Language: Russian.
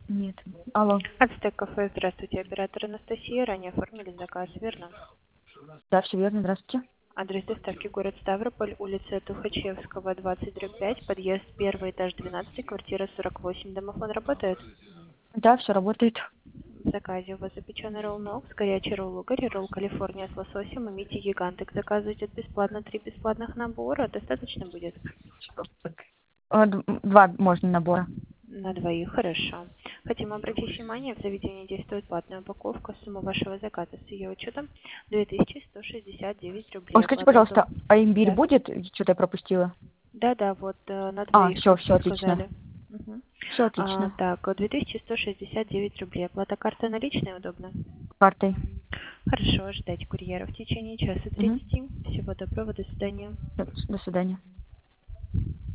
Нет. Алло. Ацтек кафе, здравствуйте, оператор Анастасия. Ранее оформили заказ, верно? Да, все верно, здравствуйте. Адрес доставки город Ставрополь, улица Тухачевского, 20/5, подъезд 1, этаж 12, квартира 48. Домофон работает? Да, все работает. В заказе у вас запеченный ролл Нокс, горячий ролл угорь, ролл Калифорния с лососем и мити гигантик. Заказывайте бесплатно 3 бесплатных набора, достаточно будет? Два можно набора. На двоих, хорошо. Хотим обратить внимание, в заведении действует платная упаковка. Сумма вашего заказа с ее учетом 2169 Ой, рублей. скажите, Оплата пожалуйста, готова. а имбирь Да. будет? Что-то я пропустила. Да, вот на А, двоих, все, как все вы отлично. сказали. Мгм. Все отлично. Так, 2169 рублей. Оплата картой наличной удобно? Картой. Хорошо, ждать курьера в течение часа Угу. 30. Всего доброго, до свидания. До свидания.